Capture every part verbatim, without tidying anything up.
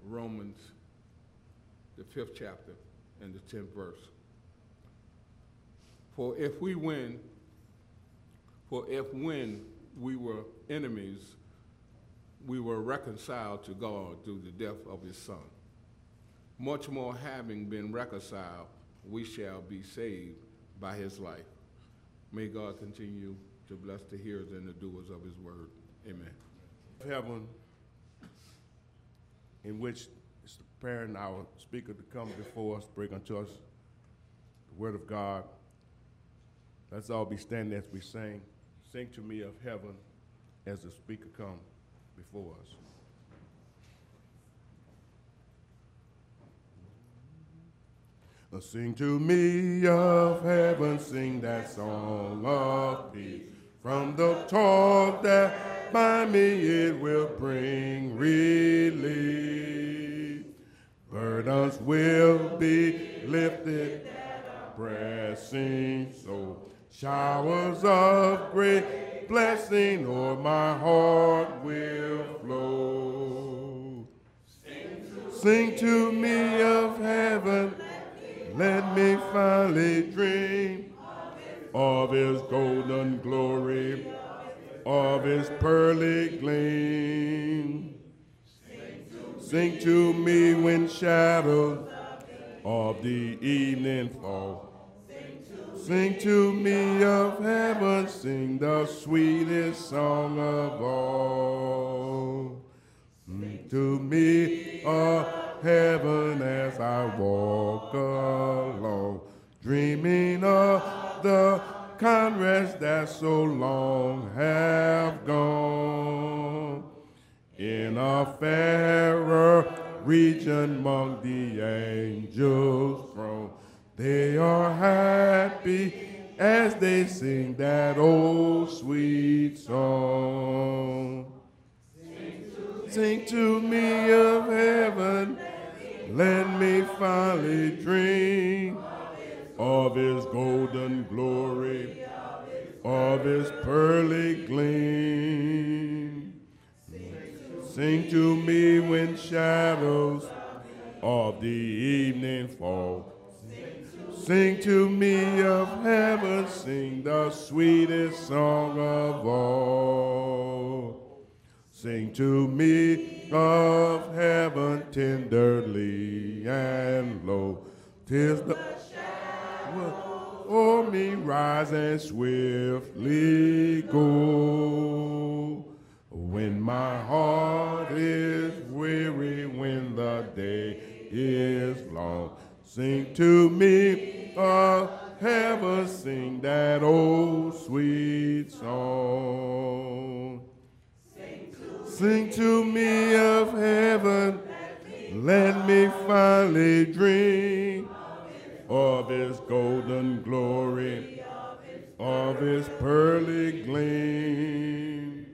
Romans, the fifth chapter, and the tenth verse. For if we win, for if when we were enemies, we were reconciled to God through the death of his Son, much more having been reconciled, we shall be saved by his life. May God continue to bless the hearers and the doers of his word. Amen. Heaven, in which is preparing our speaker to come before us, bring unto us the word of God. Let's all be standing as we sing. Sing to me of heaven as the speaker comes before us. Uh, Sing to me of heaven, sing that song of peace. From the toil that by me it will bring relief. Burdens will be lifted, pressing so. Showers of great blessing o'er my heart will flow. Sing to, Sing to me of heaven, let me finally dream of his golden glory, of his pearly gleam. Sing to me when shadows of the evening fall. Sing to me of heaven, sing the sweetest song of all. Sing to me of heaven as I walk along, dreaming of the comrades that so long have gone. In a fairer region among the angels' throne, they are happy as they sing that old sweet song. Sing to, sing to me of heaven, let me finally dream of his golden glory, of his pearly gleam. Sing to me when shadows of the evening fall. Sing to me of heaven, sing the sweetest song of all. Sing to me of heaven tenderly and low. 'Tis the shadow o'er me rise and swiftly go. When my heart is weary, when the day is long, sing to me of heaven, sing that old sweet song. Sing to, sing to me of heaven, let me finally dream of his golden glory, of his pearly gleam.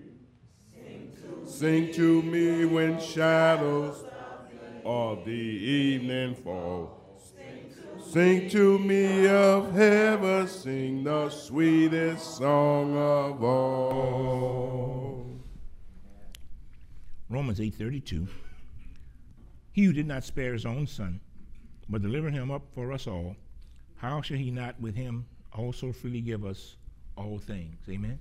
Sing to me when shadows of the evening fall. Sing to me of heaven, sing the sweetest song of all. Romans eight thirty-two. He who did not spare his own son, but delivered him up for us all, how shall he not with him also freely give us all things? Amen.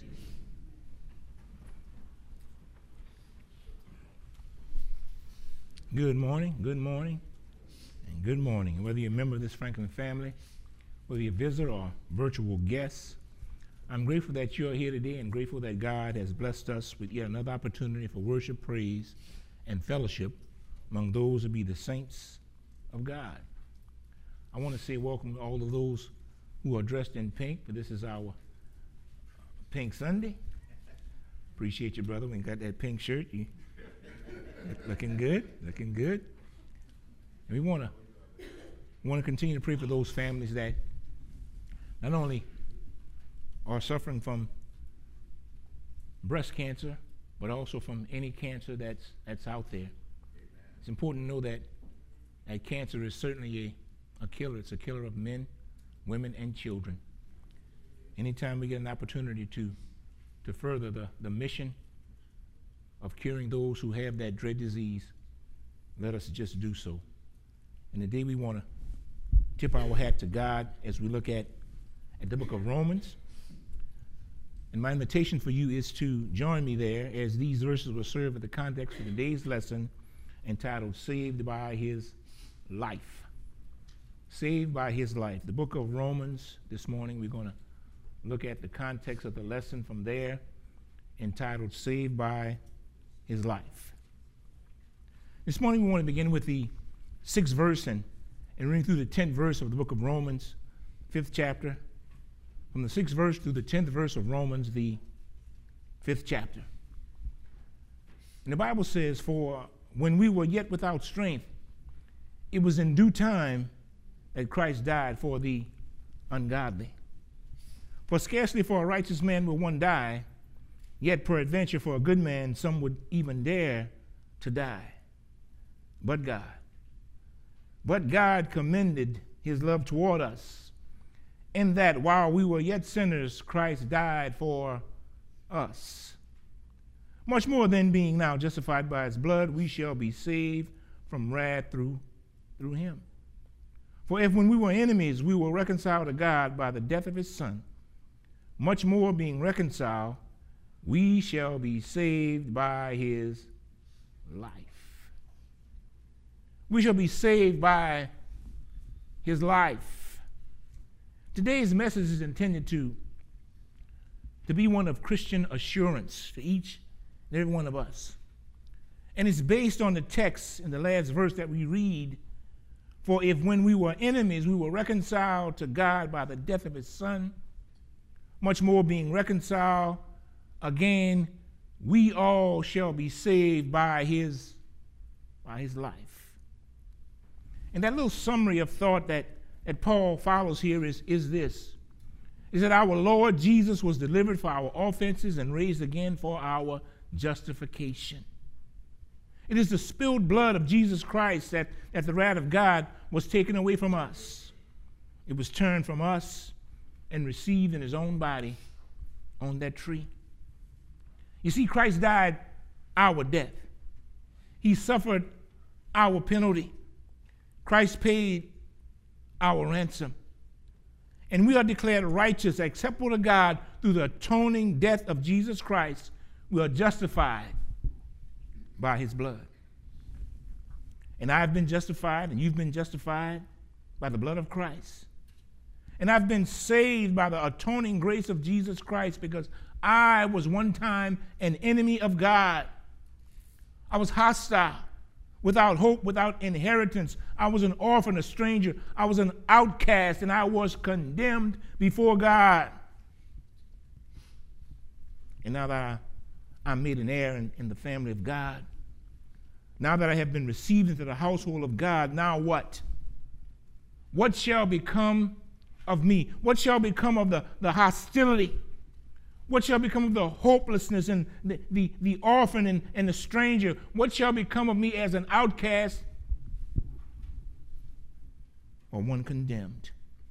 Good morning, good morning, and good morning. Whether you're a member of this Franklin family, whether you're a visitor or virtual guest, I'm grateful that you're here today and grateful that God has blessed us with yet another opportunity for worship, praise, and fellowship among those who be the saints of God. I want to say welcome to all of those who are dressed in pink, but this is our Pink Sunday. Appreciate you, brother. We got that pink shirt. You looking good, looking good. And we want to want to continue to pray for those families that not only are suffering from breast cancer, but also from any cancer that's that's out there. Amen. It's important to know that that cancer is certainly a, a killer. It's a killer of men, women, and children. Anytime we get an opportunity to to further the, the mission of curing those who have that dread disease, let us just do so. And today we want to tip our hat to God as we look at, at the book of Romans. And my invitation for you is to join me there as these verses will serve as the context for today's lesson entitled Saved by His Life. Saved by His life. The book of Romans, this morning we're going to look at the context of the lesson from there entitled Saved by His Life. This morning we want to begin with the sixth verse and, and reading through the tenth verse of the book of Romans, fifth chapter. From the sixth verse through the tenth verse of Romans, the fifth chapter. And the Bible says, "For when we were yet without strength, it was in due time that Christ died for the ungodly. For scarcely for a righteous man will one die, yet peradventure for a good man some would even dare to die. But God, but God commended his love toward us, in that while we were yet sinners, Christ died for us. Much more than being now justified by his blood, we shall be saved from wrath through, through him. For if when we were enemies, we were reconciled to God by the death of his Son, much more being reconciled, we shall be saved by his life." We shall be saved by his life. Today's message is intended to, to be one of Christian assurance to each and every one of us. And it's based on the text in the last verse that we read, "For if when we were enemies, we were reconciled to God by the death of his Son, much more being reconciled again, we all shall be saved by his, by his life." And that little summary of thought that, that Paul follows here is, is this, is that our Lord Jesus was delivered for our offenses and raised again for our justification. It is the spilled blood of Jesus Christ that, that the wrath of God was taken away from us. It was turned from us and received in his own body on that tree. You see, Christ died our death. He suffered our penalty. Christ paid our ransom. And we are declared righteous, acceptable to God through the atoning death of Jesus Christ. We are justified by his blood. And I've been justified, and you've been justified by the blood of Christ. And I've been saved by the atoning grace of Jesus Christ, because I was one time an enemy of God. I was hostile, without hope, without inheritance. I was an orphan, a stranger. I was an outcast, and I was condemned before God. And now that I, I'm made an heir in, in the family of God, now that I have been received into the household of God, now what? What shall become of me? What shall become of the, the hostility? What shall become of the hopelessness and the, the, the orphan and, and the stranger? What shall become of me as an outcast or one condemned?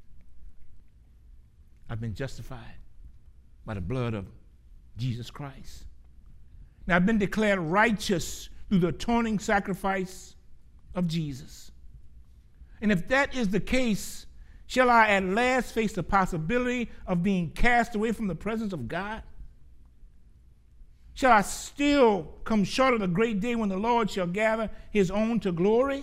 I've been justified by the blood of Jesus Christ. Now I've been declared righteous through the atoning sacrifice of Jesus. And if that is the case, shall I at last face the possibility of being cast away from the presence of God? Shall I still come short of the great day when the Lord shall gather his own to glory?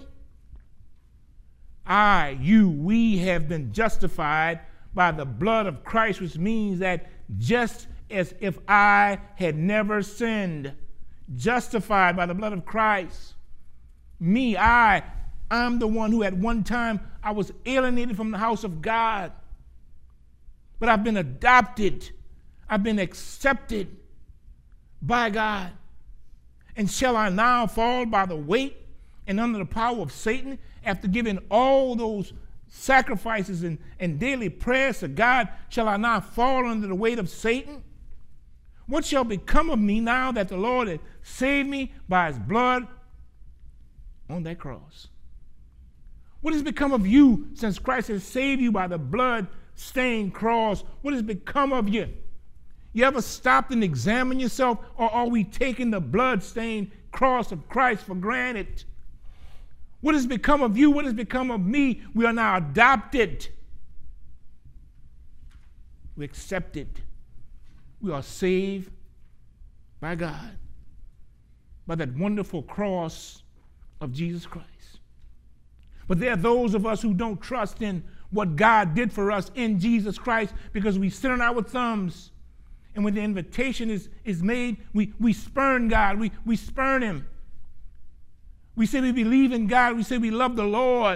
I, you, we have been justified by the blood of Christ, which means that just as if I had never sinned, justified by the blood of Christ. Me, I, I'm the one who at one time I was alienated from the house of God. But I've been adopted. I've been accepted by God. And shall I now fall by the weight and under the power of Satan after giving all those sacrifices and, and daily prayers to God? Shall I now fall under the weight of Satan? What shall become of me now that the Lord has saved me by his blood on that cross? What has become of you since Christ has saved you by the blood-stained cross? What has become of you? You ever stopped and examined yourself, or are we taking the blood-stained cross of Christ for granted? What has become of you? What has become of me? We are now adopted. We accepted. We are saved by God, by that wonderful cross of Jesus Christ. But there are those of us who don't trust in what God did for us in Jesus Christ because we sit on our thumbs. And when the invitation is, is made, we, we spurn God. We, we spurn him. We say we believe in God. We say we love the Lord.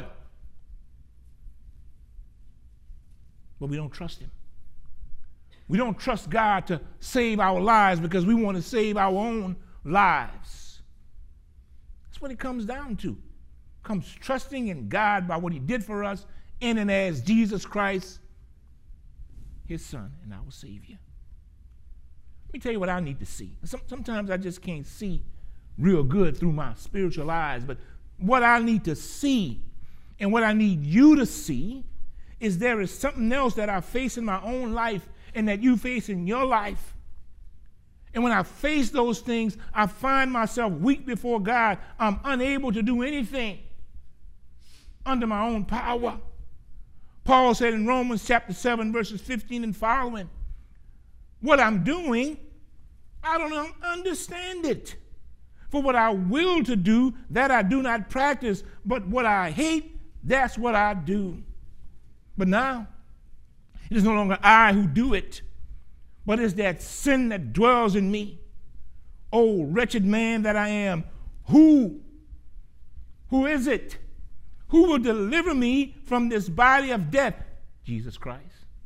But we don't trust him. We don't trust God to save our lives because we want to save our own lives. That's what it comes down to. It comes trusting in God by what he did for us in and as Jesus Christ, his son and our Savior. Let me tell you what I need to see. Some, sometimes I just can't see real good through my spiritual eyes, but what I need to see and what I need you to see is there is something else that I face in my own life and that you face in your life. And when I face those things, I find myself weak before God. I'm unable to do anything under my own power. Paul said in Romans chapter seven, verses fifteen and following, what I'm doing, I don't understand it. For what I will to do, that I do not practice, but what I hate, that's what I do. But now, it is no longer I who do it, but it's that sin that dwells in me. Oh, wretched man that I am, who, who is it? Who will deliver me from this body of death? Jesus Christ.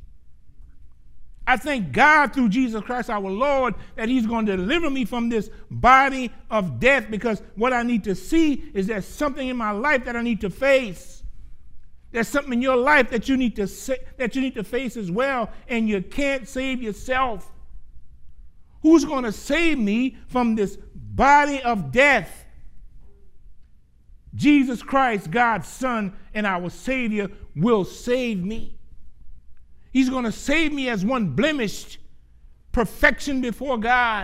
I thank God through Jesus Christ our Lord that he's going to deliver me from this body of death, because what I need to see is there's something in my life that I need to face. There's something in your life that you need to say, that you need to face as well, and you can't save yourself. Who's going to save me from this body of death? Jesus Christ, God's Son and our Savior, will save me. He's going to save me as one blemished, perfection before God.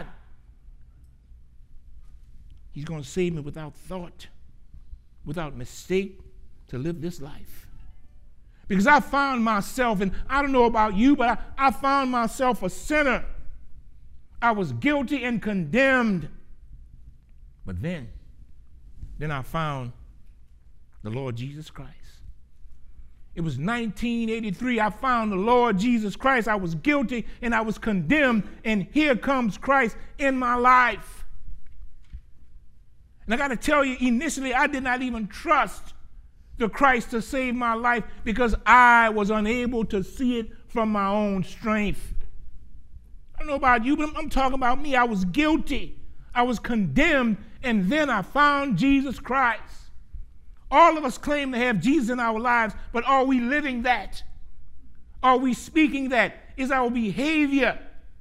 He's going to save me without thought, without mistake, to live this life. Because I found myself, and I don't know about you, but I, I found myself a sinner. I was guilty and condemned. But then, then I found the Lord Jesus Christ. It was nineteen eighty-three. I found the Lord Jesus Christ. I was guilty and I was condemned, and here comes Christ in my life. And I got to tell you, initially I did not even trust the Christ to save my life because I was unable to see it from my own strength. I don't know about you, but I'm, I'm talking about me. I was guilty. I was condemned, and then I found Jesus Christ. All of us claim to have Jesus in our lives, but are we living that? Are we speaking that? Is our behavior?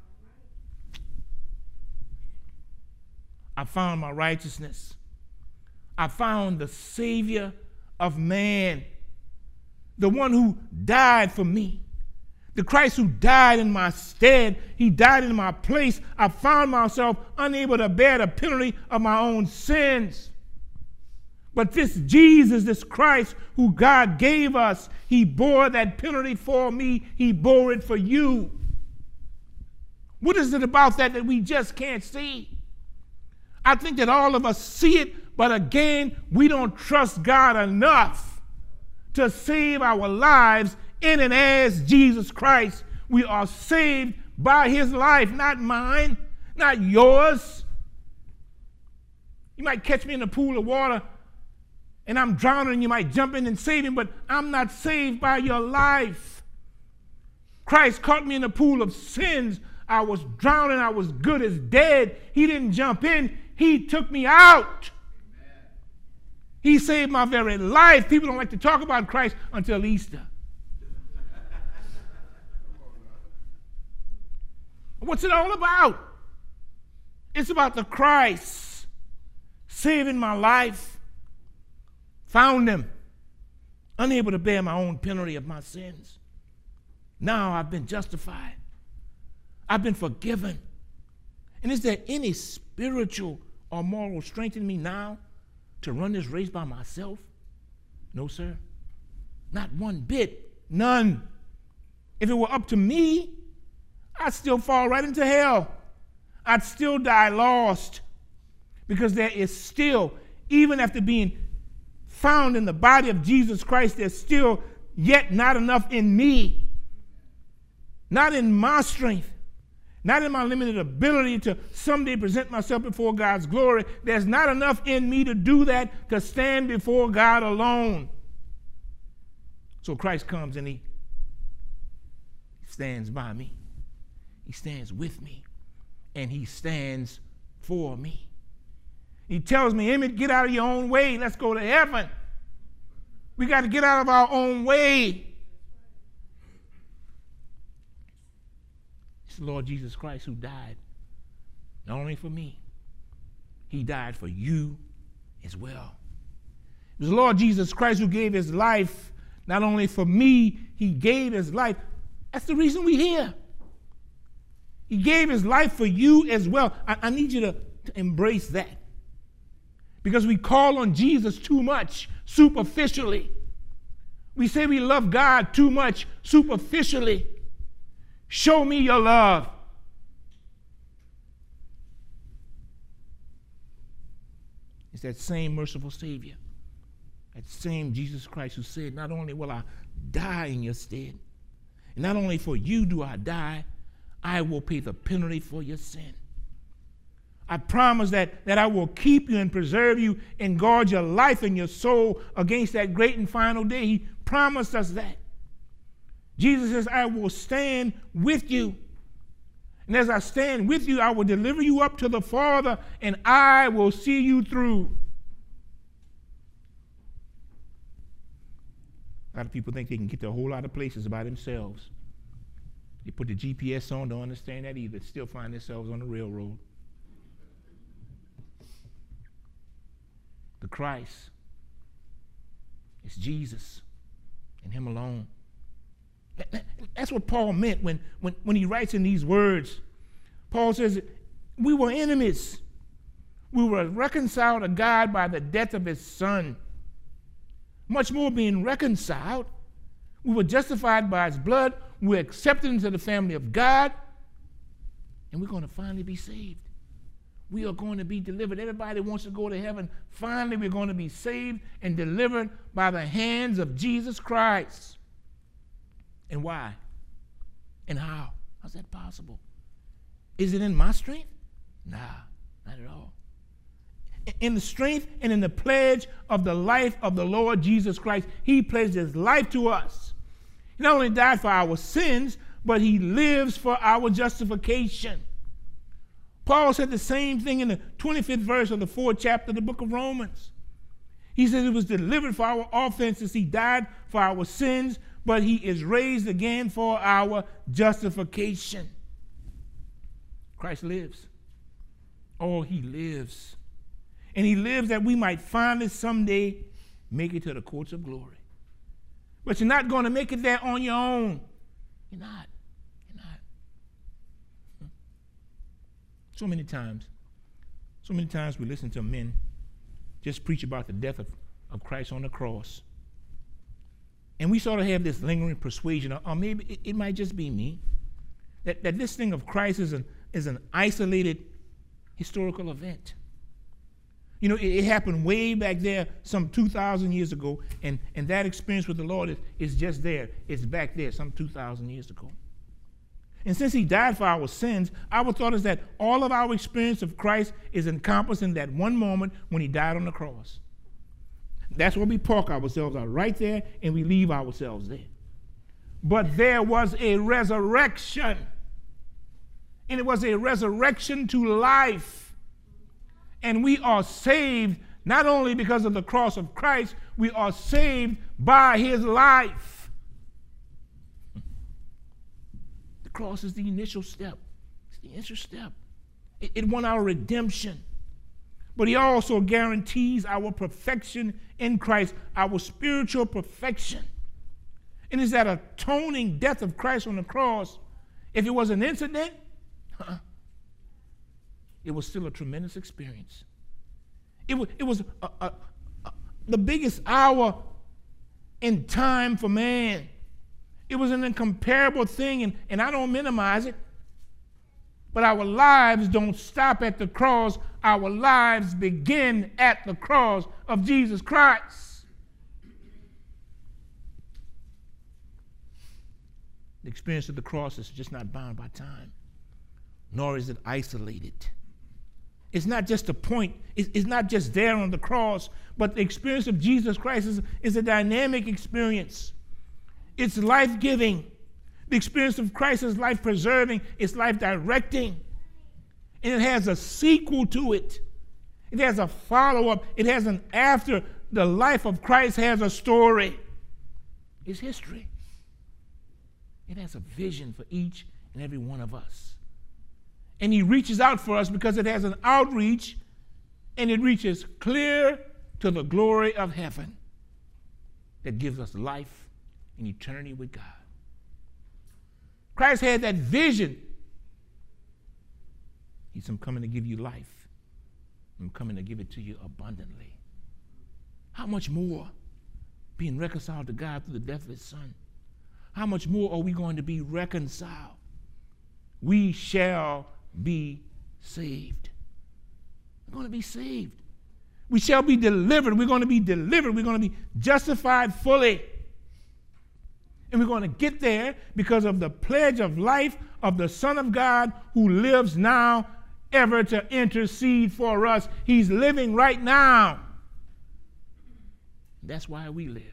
I found my righteousness. I found the Savior of man, the one who died for me, the Christ who died in my stead. He died in my place. I found myself unable to bear the penalty of my own sins. But this Jesus, this Christ who God gave us, he bore that penalty for me. He bore it for you. What is it about that that we just can't see? I think that all of us see it, but again, we don't trust God enough to save our lives in and as Jesus Christ. We are saved by his life, not mine, not yours. You might catch me in a pool of water and I'm drowning, and you might jump in and save me, but I'm not saved by your life. Christ caught me in a pool of sins. I was drowning. I was good as dead. He didn't jump in. He took me out. Amen. He saved my very life. People don't like to talk about Christ until Easter. What's it all about? It's about the Christ saving my life. Found him, unable to bear my own penalty of my sins. Now I've been justified. I've been forgiven. And is there any spiritual or moral strength in me now to run this race by myself? No, sir. Not one bit. None. If it were up to me, I'd still fall right into hell. I'd still die lost. Because there is still, even after being found in the body of Jesus Christ, there's still yet not enough in me. Not in my strength. Not in my limited ability to someday present myself before God's glory. There's not enough in me to do that, to stand before God alone. So Christ comes and he stands by me. He stands with me. And he stands for me. He tells me, Emmett, get out of your own way. Let's go to heaven. We got to get out of our own way. It's the Lord Jesus Christ who died, not only for me, he died for you as well. It was the Lord Jesus Christ who gave his life, not only for me, he gave his life. That's the reason we're here. He gave his life for you as well. I, I need you to, to embrace that. Because we call on Jesus too much superficially. We say we love God too much superficially. Show me your love. It's that same merciful Savior, that same Jesus Christ who said, not only will I die in your stead, and not only for you do I die, I will pay the penalty for your sin. I promise that, that I will keep you and preserve you and guard your life and your soul against that great and final day. He promised us that. Jesus says, I will stand with you. And as I stand with you, I will deliver you up to the Father, and I will see you through. A lot of people think they can get to a whole lot of places by themselves. They put the G P S on, don't understand that either, still find themselves on the railroad. The Christ is Jesus and him alone. That's what Paul meant when, when, when he writes in these words. Paul says, we were enemies. We were reconciled to God by the death of his Son. Much more being reconciled, we were justified by his blood. We were accepted into the family of God. And we're going to finally be saved. We are going to be delivered. Everybody wants to go to heaven. Finally, we're going to be saved and delivered by the hands of Jesus Christ. And why? And how? How's that possible? Is it in my strength? Nah, not at all. In the strength and in the pledge of the life of the Lord Jesus Christ, he pledged his life to us. He not only died for our sins, but he lives for our justification. Paul said the same thing in the twenty-fifth verse of the fourth chapter of the book of Romans. He says it was delivered for our offenses. He died for our sins, but he is raised again for our justification. Christ lives. Oh, he lives. And he lives that we might finally someday make it to the courts of glory. But you're not going to make it there on your own. You're not. You're not. So many times, so many times we listen to men just preach about the death of, of Christ on the cross. And we sort of have this lingering persuasion, or, or maybe it, it might just be me, that, that this thing of Christ is an, is an isolated historical event. You know, it, it happened way back there some two thousand years ago, and, and that experience with the Lord is, is just there. It's back there some two thousand years ago. And since he died for our sins, our thought is that all of our experience of Christ is encompassed in that one moment when he died on the cross. That's where we park ourselves out, right there, and we leave ourselves there. But there was a resurrection. And it was a resurrection to life. And we are saved not only because of the cross of Christ, we are saved by his life. The cross is the initial step. It's the initial step. It, it won our redemption. But he also guarantees our perfection in Christ, our spiritual perfection. And it's that atoning death of Christ on the cross. If it was an incident, uh-uh, it was still a tremendous experience. It was, it was a, a, a, the biggest hour in time for man. It was an incomparable thing, and, and I don't minimize it. But our lives don't stop at the cross. Our lives begin at the cross of Jesus Christ. The experience of the cross is just not bound by time, nor is it isolated. It's not just a point. It's, it's not just there on the cross, but the experience of Jesus Christ is, is a dynamic experience. It's life-giving. The experience of Christ is life-preserving. It's life-directing. And it has a sequel to it. It has a follow-up. It has an after. The life of Christ has a story. It's history. It has a vision for each and every one of us. And he reaches out for us because it has an outreach, and it reaches clear to the glory of heaven that gives us life and eternity with God. Christ had that vision. He said, I'm coming to give you life. I'm coming to give it to you abundantly. How much more being reconciled to God through the death of his son? How much more are we going to be reconciled? We shall be saved. We're going to be saved. We shall be delivered. We're going to be delivered. We're going to be justified fully. And we're going to get there because of the pledge of life of the Son of God who lives now ever to intercede for us. He's living right now. That's why we live.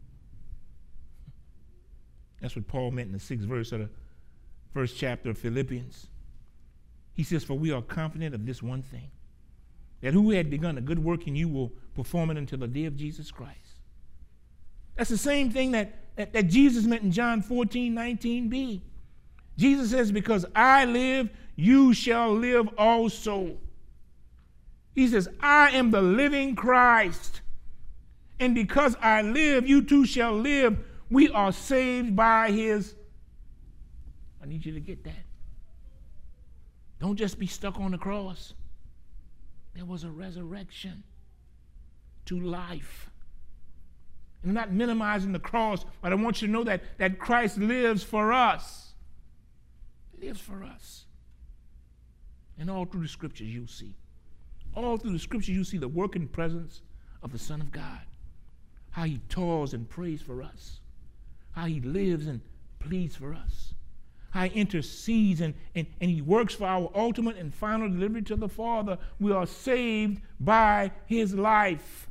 That's what Paul meant in the sixth verse of the first chapter of Philippians. He says, for we are confident of this one thing, that who had begun a good work in you will perform it until the day of Jesus Christ. That's the same thing that, that, that Jesus meant in John fourteen, nineteen b. Jesus says, because I live, you shall live also. He says, I am the living Christ. And because I live, you too shall live. We are saved by his. I need you to get that. Don't just be stuck on the cross. There was a resurrection to life. I'm not minimizing the cross, but I want you to know that, that Christ lives for us. He lives for us. And all through the scriptures you'll see. All through the scriptures you'll see the working presence of the Son of God. How he toils and prays for us. How he lives and pleads for us. How he intercedes and, and, and he works for our ultimate and final delivery to the Father. We are saved by his life.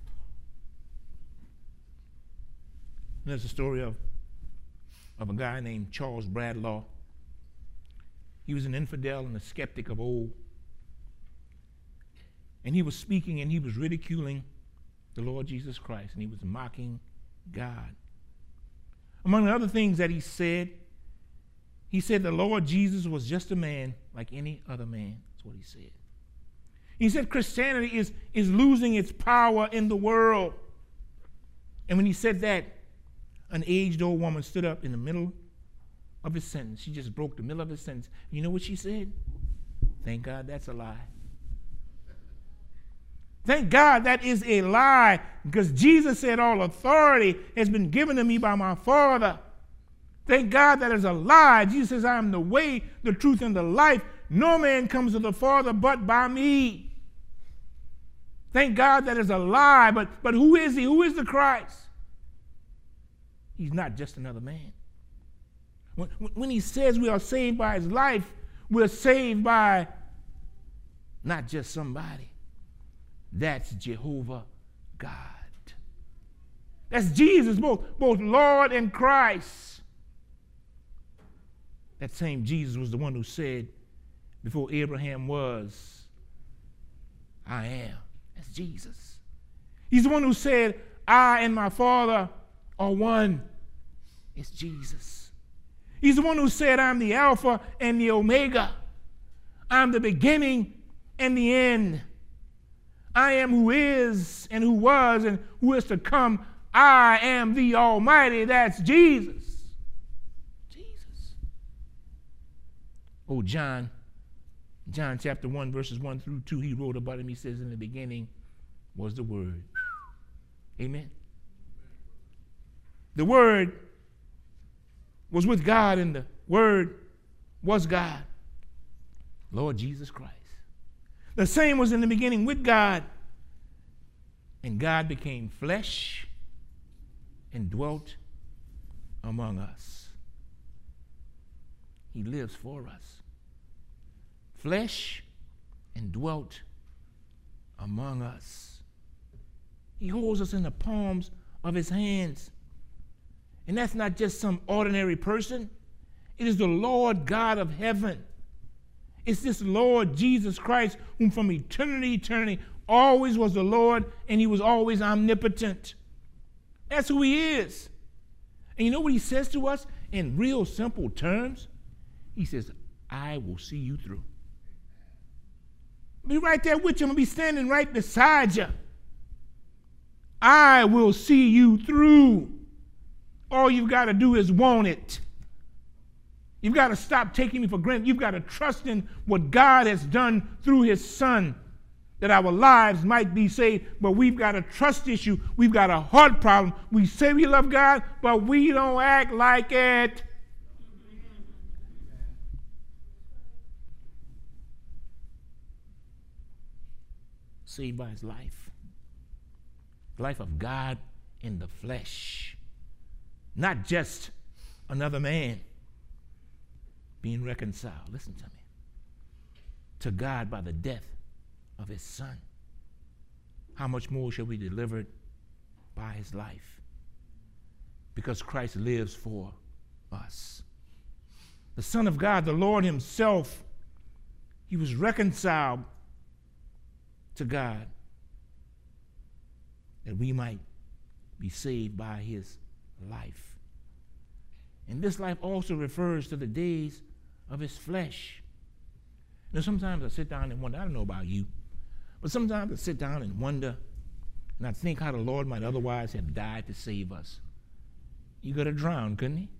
And there's a story of, of a guy named Charles Bradlaugh. He was an infidel and a skeptic of old. And he was speaking and he was ridiculing the Lord Jesus Christ, and he was mocking God. Among the other things that he said, he said the Lord Jesus was just a man like any other man. That's what he said. He said Christianity is, is losing its power in the world. And when he said that, an aged old woman stood up in the middle of his sentence. She just broke the middle of his sentence. You know what she said? Thank God that's a lie. Thank God that is a lie, because Jesus said all authority has been given to me by my Father. Thank God that is a lie. Jesus says, I am the way, the truth, and the life. No man comes to the Father but by me. Thank God that is a lie, but, but who is he? Who is the Christ? He's not just another man. When, when he says we are saved by his life, we're saved by not just somebody. That's Jehovah God. That's Jesus, both, both Lord and Christ. That same Jesus was the one who said, before Abraham was, I am. That's Jesus. He's the one who said, I and my Father are one. It's Jesus. He's the one who said, I'm the Alpha and the Omega. I'm the beginning and the end. I am who is and who was and who is to come. I am the Almighty. That's Jesus. Jesus. Oh, John, John chapter one, verses one through two, he wrote about him. He says, in the beginning was the Word. Amen. The Word was with God, and the Word was God, Lord Jesus Christ. The same was in the beginning with God, and God became flesh and dwelt among us. He lives for us. Flesh and dwelt among us. He holds us in the palms of his hands. And that's not just some ordinary person. It is the Lord God of heaven. It's this Lord Jesus Christ, whom from eternity to eternity always was the Lord, and he was always omnipotent. That's who he is. And you know what he says to us in real simple terms? He says, I will see you through. I'll be right there with you. I'm going to be standing right beside you. I will see you through. All you've got to do is want it. You've got to stop taking me for granted. You've got to trust in what God has done through his Son, that our lives might be saved. But we've got a trust issue. We've got a heart problem. We say we love God, but we don't act like it. Saved by his life. The life of God in the flesh. Not just another man being reconciled, listen to me, to God by the death of his Son. How much more shall we be delivered by his life? Because Christ lives for us. The Son of God, the Lord himself, he was reconciled to God that we might be saved by his life. And this life also refers to the days of his flesh. You know, sometimes I sit down and wonder, I don't know about you, but sometimes I sit down and wonder, and I think how the Lord might otherwise have died to save us. He could have drowned, couldn't he?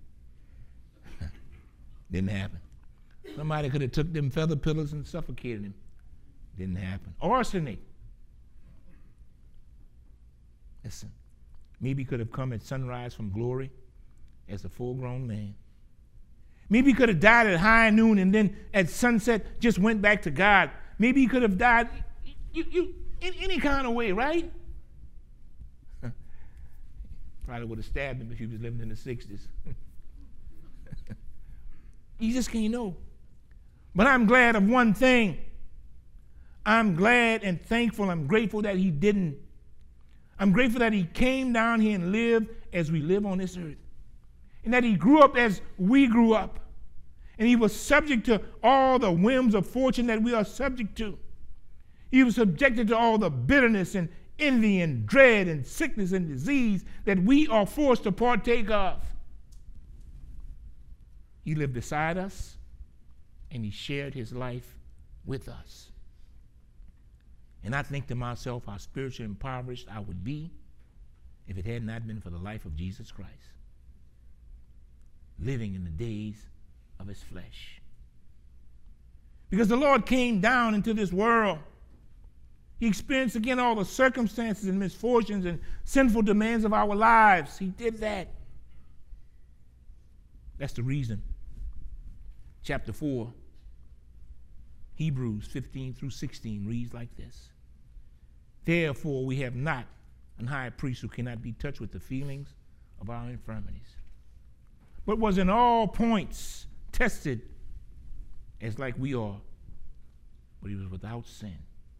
Didn't happen. Somebody could have took them feather pillows and suffocated him. Didn't happen. Arsenic. Listen, maybe he could have come at sunrise from glory as a full-grown man. Maybe he could have died at high noon and then at sunset just went back to God. Maybe he could have died you, you, in any kind of way, right? Probably would have stabbed him if he was living in the sixties. You just can't know. But I'm glad of one thing. I'm glad and thankful, I'm grateful that he didn't. I'm grateful that he came down here and lived as we live on this earth. And that he grew up as we grew up. And he was subject to all the whims of fortune that we are subject to. He was subjected to all the bitterness and envy and dread and sickness and disease that we are forced to partake of. He lived beside us, and he shared his life with us. And I think to myself how spiritually impoverished I would be if it had not been for the life of Jesus Christ, living in the days of his flesh. Because the Lord came down into this world. He experienced again all the circumstances and misfortunes and sinful demands of our lives. He did that. That's the reason. Chapter four, Hebrews fifteen through sixteen reads like this. Therefore, we have not an high priest who cannot be touched with the feelings of our infirmities, but was in all points tested as like we are, but he was without sin.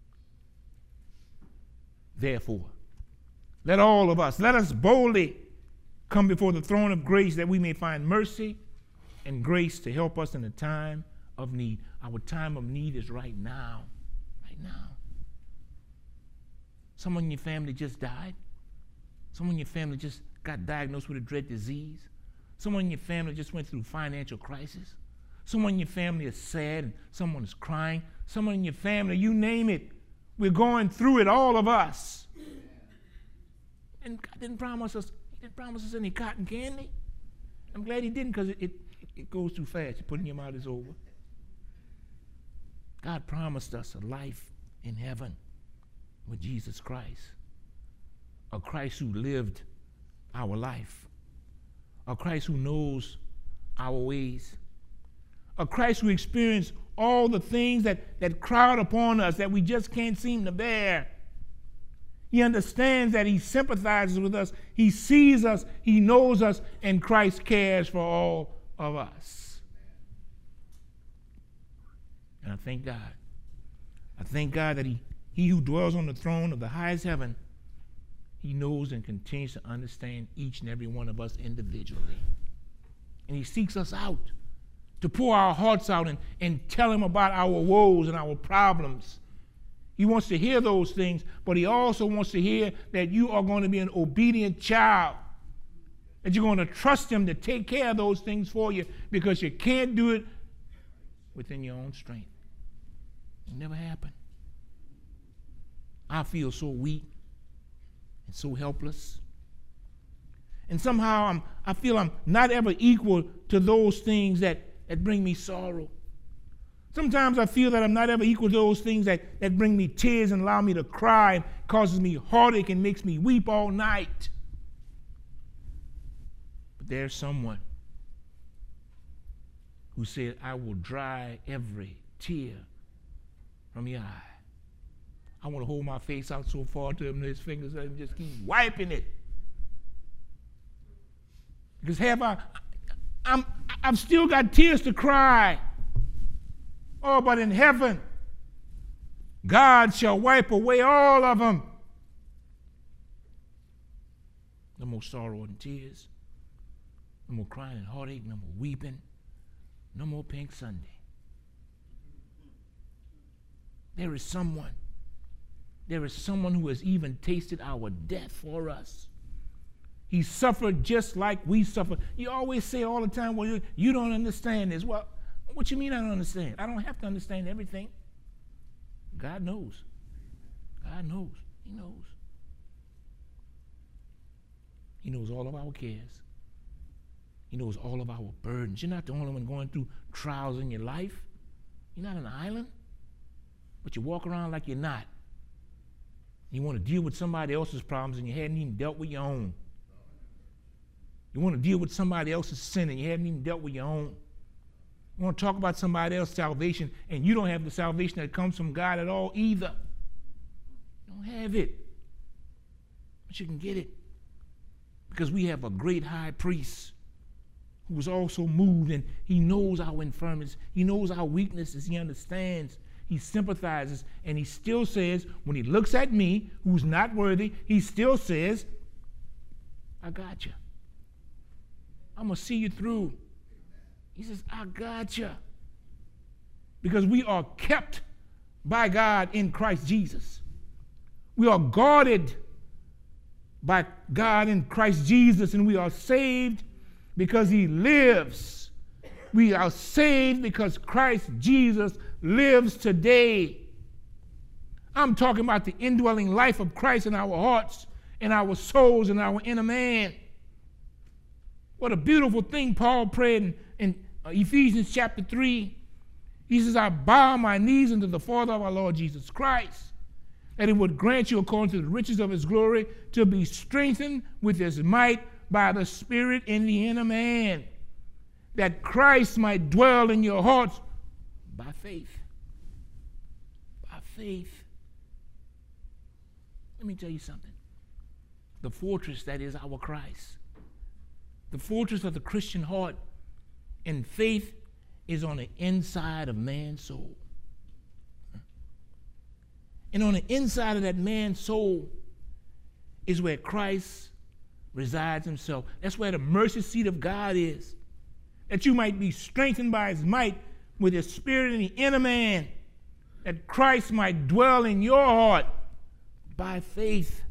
Therefore, let all of us, let us boldly come before the throne of grace that we may find mercy and grace to help us in the time of need. Our time of need is right now, right now. Someone in your family just died. Someone in your family just got diagnosed with a dread disease. Someone in your family just went through financial crisis. Someone in your family is sad and someone is crying. Someone in your family, you name it, we're going through it, all of us. And God didn't promise us, he didn't promise us any cotton candy. I'm glad he didn't, because it, it, it goes too fast. You're putting your mouth is over. God promised us a life in heaven with Jesus Christ, a Christ who lived our life A Christ who knows our ways. A Christ who experienced all the things that, that crowd upon us that we just can't seem to bear. He understands that he sympathizes with us. He sees us. He knows us. And Christ cares for all of us. And I thank God. I thank God that he, he who dwells on the throne of the highest heaven, he knows and continues to understand each and every one of us individually. And he seeks us out to pour our hearts out and, and tell him about our woes and our problems. He wants to hear those things, but he also wants to hear that you are going to be an obedient child, that you're going to trust him to take care of those things for you, because you can't do it within your own strength. It never happened. I feel so weak and so helpless. And somehow I'm, I feel I'm not ever equal to those things that, that bring me sorrow. Sometimes I feel that I'm not ever equal to those things that, that bring me tears and allow me to cry and causes me heartache and makes me weep all night. But there's someone who said, I will dry every tear from your eye. I want to hold my face out so far to him that his fingers and just keep wiping it. Because have I, I'm, I've still got tears to cry. Oh, but in heaven, God shall wipe away all of them. No more sorrow and tears. No more crying and heartache. No more weeping. No more pink Sunday. There is someone. There is someone who has even tasted our death for us. He suffered just like we suffer. You always say all the time, well, you, you don't understand this. Well, what you mean I don't understand? I don't have to understand everything. God knows. God knows. He knows. He knows all of our cares. He knows all of our burdens. You're not the only one going through trials in your life. You're not an island, but you walk around like you're not. You want to deal with somebody else's problems and you hadn't even dealt with your own. You want to deal with somebody else's sin and you haven't even dealt with your own. You want to talk about somebody else's salvation and you don't have the salvation that comes from God at all either. You don't have it. But you can get it. Because we have a great high priest who was also moved, and he knows our infirmities. He knows our weaknesses. He understands. He sympathizes. And he still says, when he looks at me, who's not worthy, he still says, I got you. I'm going to see you through. He says, I got you. Because we are kept by God in Christ Jesus. We are guarded by God in Christ Jesus, and we are saved because he lives. We are saved because Christ Jesus lives today. I'm talking about the indwelling life of Christ in our hearts, in our souls, in our inner man. What a beautiful thing Paul prayed in, in Ephesians chapter three. He says, I bow my knees unto the Father of our Lord Jesus Christ, that he would grant you according to the riches of his glory to be strengthened with his might by the Spirit in the inner man, that Christ might dwell in your hearts by faith. By faith. Let me tell you something. The fortress that is our Christ, the fortress of the Christian heart and faith, is on the inside of man's soul. And on the inside of that man's soul is where Christ resides himself. That's where the mercy seat of God is. That you might be strengthened by his might with his Spirit in the inner man. That Christ might dwell in your heart by faith.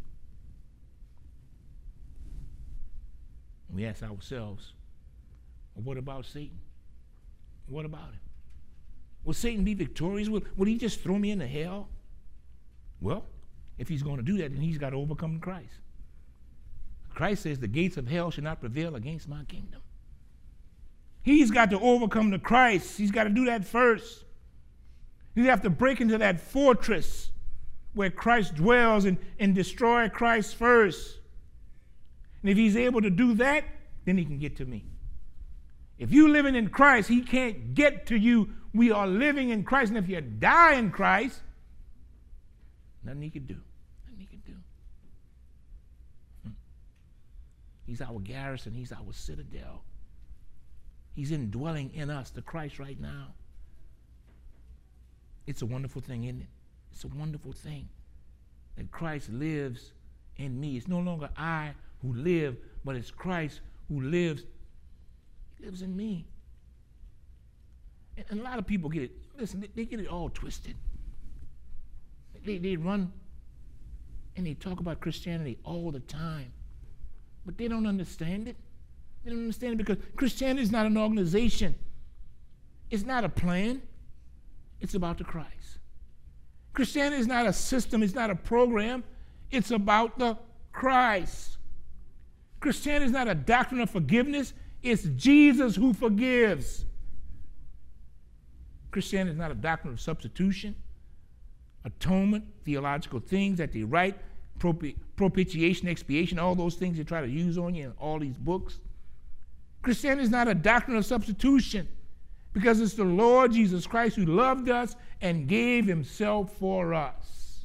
And we ask ourselves, well, what about Satan? What about him? Will Satan be victorious? Will, will he just throw me into hell? Well, if he's going to do that, then he's got to overcome Christ. Christ says the gates of hell shall not prevail against my kingdom. He's got to overcome the Christ. He's got to do that first. You have to break into that fortress where Christ dwells and, and destroy Christ first. And if he's able to do that, then he can get to me. If you living in Christ, he can't get to you. We are living in Christ, and if you die in Christ, nothing he can do. Nothing he can do. Hmm. He's our garrison. He's our citadel. He's indwelling in us, the Christ right now. It's a wonderful thing, isn't it? It's a wonderful thing that Christ lives in me. It's no longer I who live, but it's Christ who lives. He lives in me. And, and a lot of people get it. Listen, they, they get it all twisted. They, they run and they talk about Christianity all the time, but they don't understand it. They don't understand it because Christianity is not an organization. It's not a plan. It's about the Christ. Christianity is not a system. It's not a program. It's about the Christ. Christianity is not a doctrine of forgiveness. It's Jesus who forgives. Christianity is not a doctrine of substitution, atonement, theological things that they write, propi- propitiation, expiation, all those things they try to use on you in all these books. Christianity is not a doctrine of substitution because it's the Lord Jesus Christ who loved us and gave himself for us.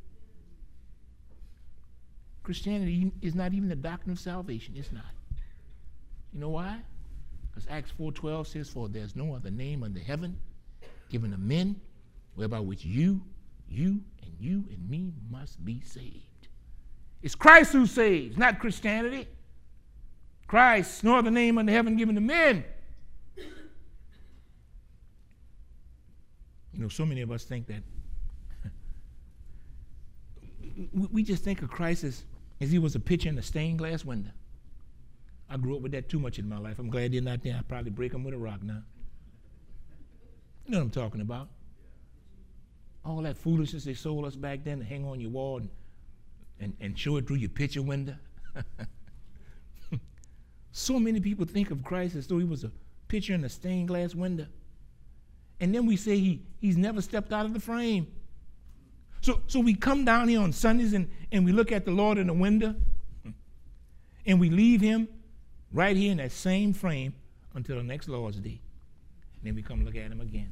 Christianity is not even the doctrine of salvation. It's not. You know why? Because Acts four twelve says, for there's no other name under heaven given to men whereby which you, you, and you and me must be saved. It's Christ who saves, not Christianity. Christ, no other name under heaven given to men. You know, so many of us think that we, we just think of Christ as, as he was a picture in a stained glass window. I grew up with that too much in my life. I'm glad they're not there. I'd probably break them with a rock now. You know what I'm talking about? All that foolishness they sold us back then to hang on your wall and, and, and show it through your picture window. So many people think of Christ as though he was a picture in a stained glass window. And then we say he, he's never stepped out of the frame. So, so we come down here on Sundays and, and we look at the Lord in the window and we leave him right here in that same frame until the next Lord's Day. And then we come look at him again.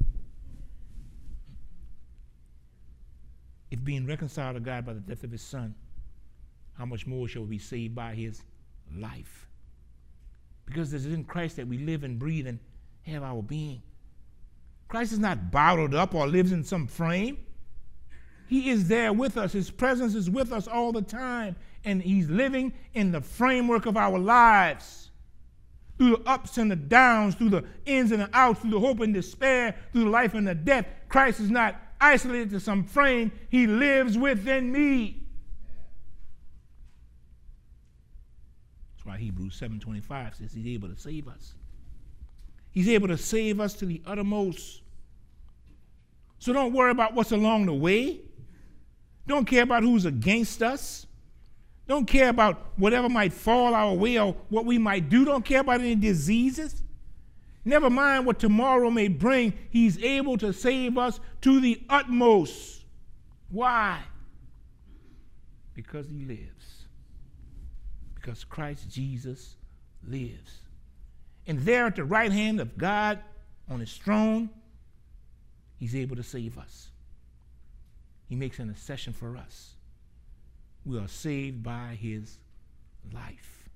If being reconciled to God by the death of his son, how much more shall we be saved by his life? Because it is in Christ that we live and breathe and have our being. Christ is not bottled up or lives in some frame. He is there with us. His presence is with us all the time. And he's living in the framework of our lives. Through the ups and the downs, through the ins and the outs, through the hope and despair, through the life and the death. Christ is not isolated to some frame. He lives within me. That's why Hebrews seven twenty-five says he's able to save us. He's able to save us to the uttermost. So don't worry about what's along the way. Don't care about who's against us. Don't care about whatever might fall our way or what we might do. Don't care about any diseases. Never mind what tomorrow may bring. He's able to save us to the utmost. Why? Because he lives. Because Christ Jesus lives. And there at the right hand of God on his throne, he's able to save us. He makes an intercession for us. We are saved by his life.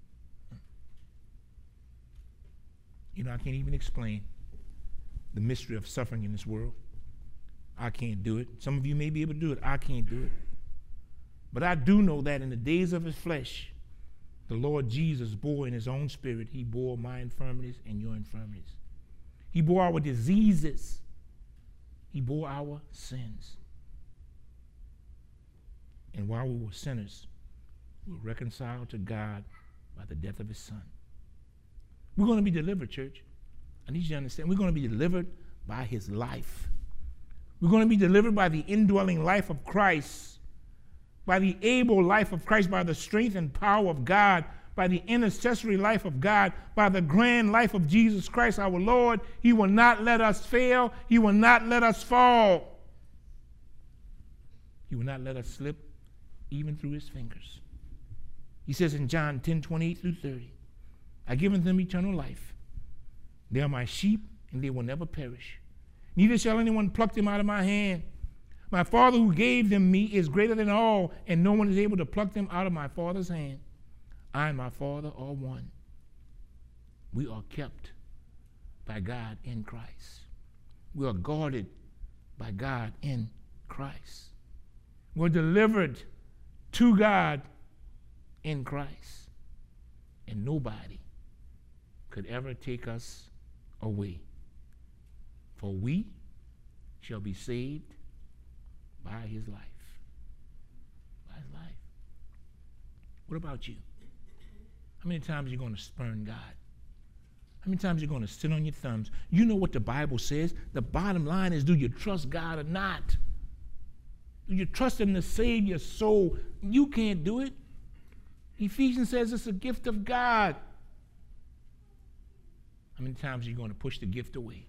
You know, I can't even explain the mystery of suffering in this world. I can't do it. Some of you may be able to do it. I can't do it. But I do know that in the days of his flesh, the Lord Jesus bore in his own spirit, he bore my infirmities and your infirmities. He bore our diseases. He bore our sins. And while we were sinners, we were reconciled to God by the death of his son. We're going to be delivered, church. I need you to understand. We're going to be delivered by his life. We're going to be delivered by the indwelling life of Christ, by the able life of Christ, by the strength and power of God, by the intercessory life of God, by the grand life of Jesus Christ our Lord. He will not let us fail. He will not let us fall. He will not let us slip even through his fingers. He says in John ten twenty-eight through thirty, I give unto them eternal life. They are my sheep, and they will never perish. Neither shall anyone pluck them out of my hand. My Father who gave them me is greater than all, and no one is able to pluck them out of my Father's hand. I and my Father are one. We are kept by God in Christ. We are guarded by God in Christ. We're delivered to God in Christ. And nobody could ever take us away. For we shall be saved by his life. By his life. What about you? How many times are you going to spurn God? How many times are you going to sit on your thumbs? You know what the Bible says. The bottom line is, do you trust God or not? Do you trust him to save your soul? You can't do it. Ephesians says it's a gift of God. How many times are you going to push the gift away?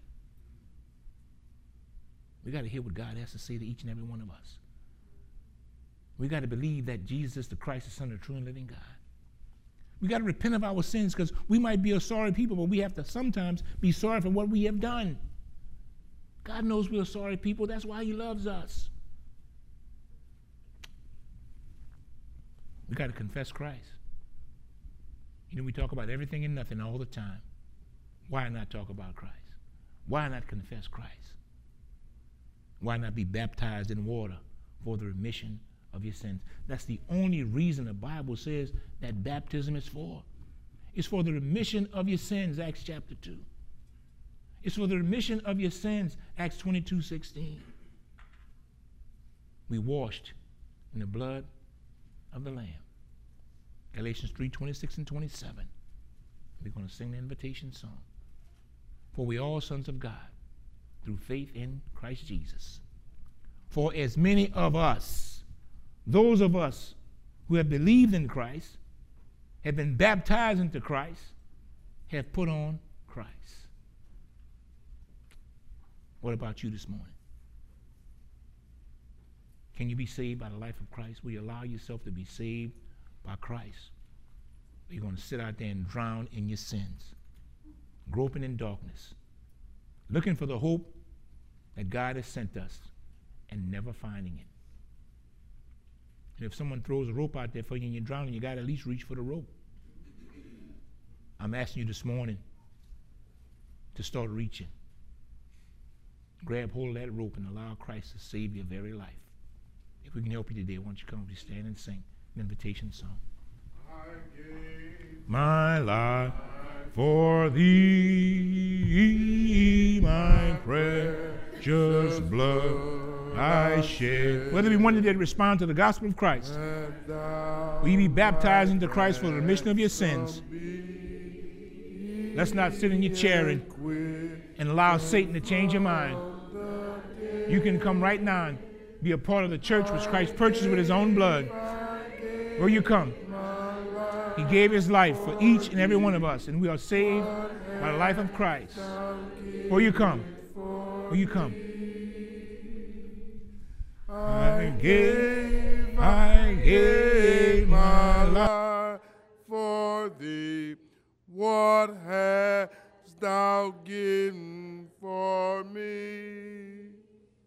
We got to hear what God has to say to each and every one of us. We got to believe that Jesus is the Christ, the Son of the true and living God. We got to repent of our sins, because we might be a sorry people, but we have to sometimes be sorry for what we have done. God knows we're sorry people. That's why he loves us. We got to confess Christ. You know, we talk about everything and nothing all the time. Why not talk about Christ? Why not confess Christ? Why not be baptized in water for the remission of your sins? That's the only reason the Bible says that baptism is for. It's for the remission of your sins, Acts chapter two. It's for the remission of your sins, Acts twenty-two sixteen. We washed in the blood of the Lamb. Galatians three twenty-six and twenty-seven. We're going to sing the invitation song. For we are all sons of God through faith in Christ Jesus. For as many of us, those of us who have believed in Christ, have been baptized into Christ, have put on Christ. What about you this morning? Can you be saved by the life of Christ? Will you allow yourself to be saved by Christ? Or are you going to sit out there and drown in your sins, groping in darkness, looking for the hope that God has sent us and never finding it? And if someone throws a rope out there for you and you're drowning, you got to at least reach for the rope. I'm asking you this morning to start reaching. Grab hold of that rope and allow Christ to save your very life. If we can help you today, why don't you come up, stand and sing an invitation song. I gave My life for thee, my precious blood I shed. Whether we wanted to respond to the gospel of Christ, will you be baptized into Christ for the remission of your sins? Let's not sit in your chair and, and allow Satan to change your mind. You can come right now and be a part of the church which Christ purchased with his own blood. Will you come? He gave his life for each and every one of us, and we are saved by the life of Christ. Will you come? Will you come? I gave, I gave my life for thee. What hast thou given